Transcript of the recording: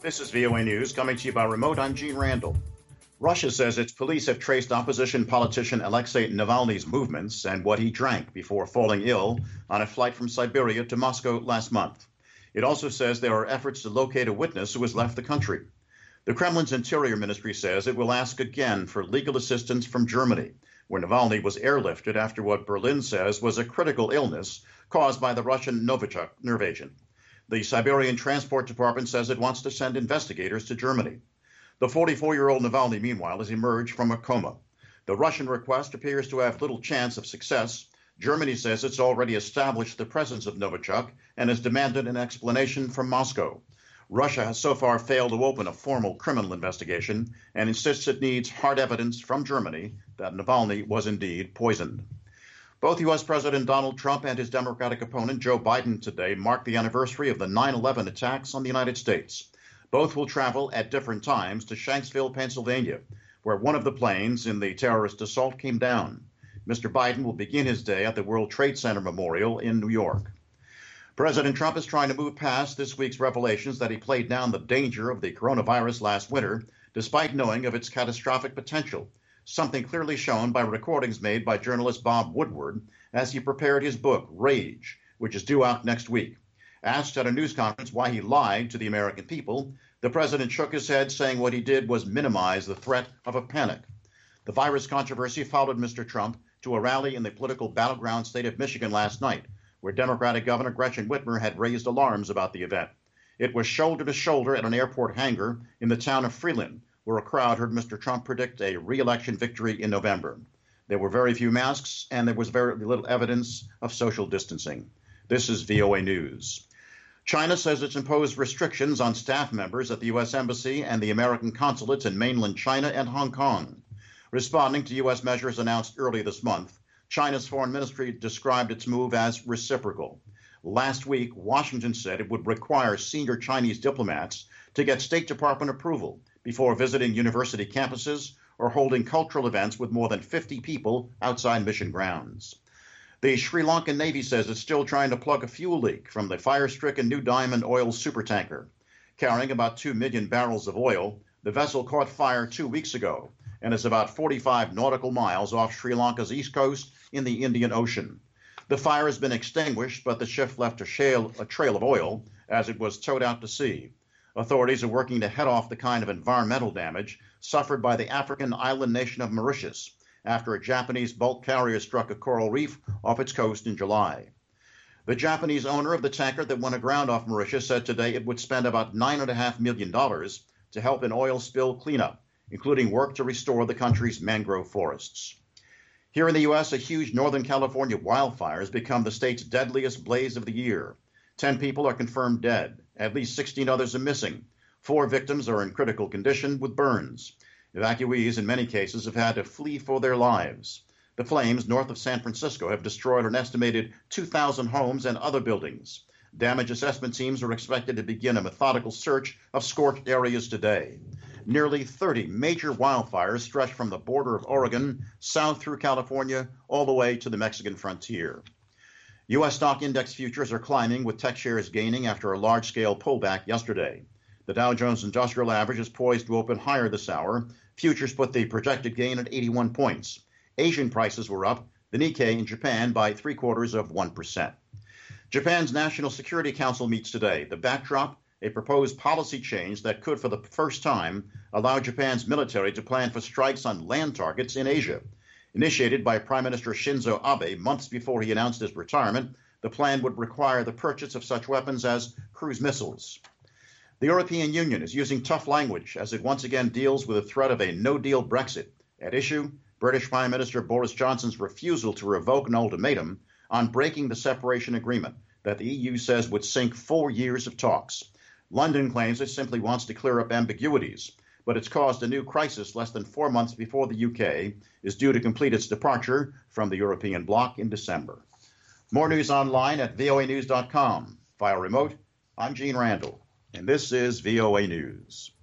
This is VOA News coming to you by remote. I'm Gene Randall. Russia says its police have traced opposition politician Alexei Navalny's movements and what he drank before falling ill on a flight from Siberia to Moscow last month. It also says there are efforts to locate a witness who has left the country. The Kremlin's Interior Ministry says it will ask again for legal assistance from Germany, where Navalny was airlifted after what Berlin says was a critical illness caused by the Russian Novichok nerve agent. The Siberian Transport Department says it wants to send investigators to Germany. The 44-year-old Navalny, meanwhile, has emerged from a coma. The Russian request appears to have little chance of success. Germany says it's already established the presence of Novichok and has demanded an explanation from Moscow. Russia has so far failed to open a formal criminal investigation and insists it needs hard evidence from Germany that Navalny was indeed poisoned. Both U.S. President Donald Trump and his Democratic opponent Joe Biden today mark the anniversary of the 9/11 attacks on the United States. Both will travel at different times to Shanksville, Pennsylvania, where one of the planes in the terrorist assault came down. Mr. Biden will begin his day at the World Trade Center Memorial in New York. President Trump is trying to move past this week's revelations that he played down the danger of the coronavirus last winter, despite knowing of its catastrophic potential, something clearly shown by recordings made by journalist Bob Woodward as he prepared his book, Rage, which is due out next week. Asked at a news conference why he lied to the American people, the president shook his head, saying what he did was minimize the threat of a panic. The virus controversy followed Mr. Trump to a rally in the political battleground state of Michigan last night, where Democratic Governor Gretchen Whitmer had raised alarms about the event. It was shoulder to shoulder at an airport hangar in the town of Freeland, where a crowd heard Mr. Trump predict a re-election victory in November. There were very few masks, and there was very little evidence of social distancing. This is VOA News. China says it's imposed restrictions on staff members at the U.S. Embassy and the American consulates in mainland China and Hong Kong. Responding to U.S. measures announced early this month, China's foreign ministry described its move as reciprocal. Last week, Washington said it would require senior Chinese diplomats to get State Department approval before visiting university campuses or holding cultural events with more than 50 people outside mission grounds. The Sri Lankan Navy says it's still trying to plug a fuel leak from the fire-stricken New Diamond oil supertanker. Carrying about 2 million barrels of oil, the vessel caught fire 2 weeks ago and is about 45 nautical miles off Sri Lanka's east coast in the Indian Ocean. The fire has been extinguished, but the ship left a trail of oil as it was towed out to sea. Authorities are working to head off the kind of environmental damage suffered by the African island nation of Mauritius after a Japanese bulk carrier struck a coral reef off its coast in July. The Japanese owner of the tanker that went aground off Mauritius said today it would spend about $9.5 million to help in oil spill cleanup, including work to restore the country's mangrove forests. Here in the U.S., a huge Northern California wildfire has become the state's deadliest blaze of the year. 10 people are confirmed dead. At least 16 others are missing. 4 victims are in critical condition with burns. Evacuees, in many cases, have had to flee for their lives. The flames north of San Francisco have destroyed an estimated 2,000 homes and other buildings. Damage assessment teams are expected to begin a methodical search of scorched areas today. Nearly 30 major wildfires stretch from the border of Oregon south through California all the way to the Mexican frontier. U.S. stock index futures are climbing, with tech shares gaining after a large-scale pullback yesterday. The Dow Jones Industrial Average is poised to open higher this hour. Futures put the projected gain at 81 points. Asian prices were up, the Nikkei in Japan by 0.75%. Japan's National Security Council meets today. The backdrop, a proposed policy change that could, for the first time, allow Japan's military to plan for strikes on land targets in Asia. Initiated by Prime Minister Shinzo Abe months before he announced his retirement, the plan would require the purchase of such weapons as cruise missiles. The European Union is using tough language as it once again deals with the threat of a no-deal Brexit. At issue, British Prime Minister Boris Johnson's refusal to revoke an ultimatum on breaking the separation agreement that the EU says would sink 4 years of talks. London claims it simply wants to clear up ambiguities, but it's caused a new crisis less than 4 months before the UK is due to complete its departure from the European bloc in December. More news online at voanews.com. Via remote, I'm Gene Randall, and this is VOA News.